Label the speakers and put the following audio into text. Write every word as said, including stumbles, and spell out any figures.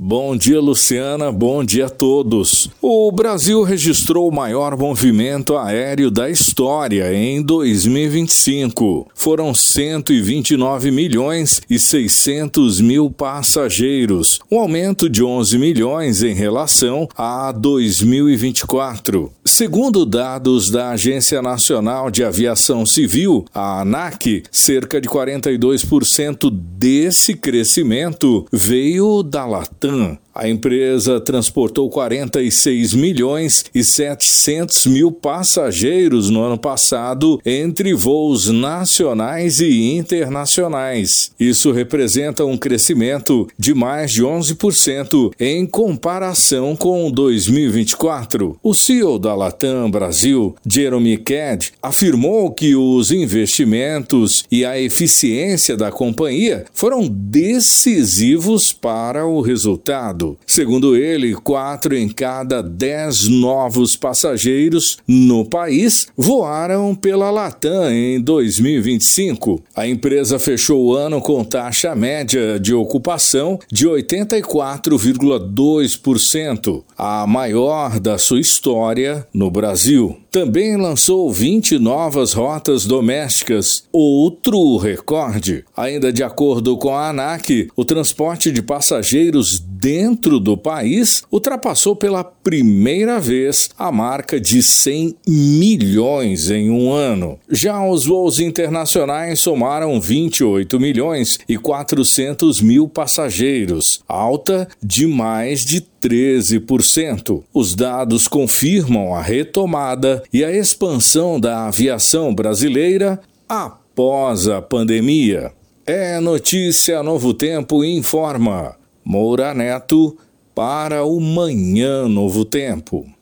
Speaker 1: Bom dia, Luciana. Bom dia a todos. O Brasil registrou o maior movimento aéreo da história em dois mil e vinte e cinco. Foram cento e vinte e nove milhões e seiscentos mil passageiros, um aumento de onze milhões em relação a dois mil e vinte e quatro. Segundo dados da Agência Nacional de Aviação Civil, a ANAC, cerca de quarenta e dois por cento desse crescimento veio da Latam. A empresa transportou quarenta e seis milhões e setecentos mil passageiros no ano passado entre voos nacionais e internacionais. Isso representa um crescimento de mais de onze por cento em comparação com dois mil e vinte e quatro. O C E O da Latam Brasil, Jeremy Ked, afirmou que os investimentos e a eficiência da companhia foram decisivos para o resultado. Segundo ele, quatro em cada dez novos passageiros no país voaram pela Latam em dois mil e vinte e cinco. A empresa fechou o ano com taxa média de ocupação de oitenta e quatro vírgula dois por cento, a maior da sua história no Brasil. Também lançou vinte novas rotas domésticas, outro recorde. Ainda de acordo com a ANAC, o transporte de passageiros dentro do país ultrapassou pela primeira vez a marca de cem milhões em um ano. Já os voos internacionais somaram vinte e oito milhões e quatrocentos mil passageiros, alta de mais de treze por cento. Os dados confirmam a retomada e a expansão da aviação brasileira após a pandemia. É notícia Novo Tempo informa. Moura Neto para o Manhã Novo Tempo.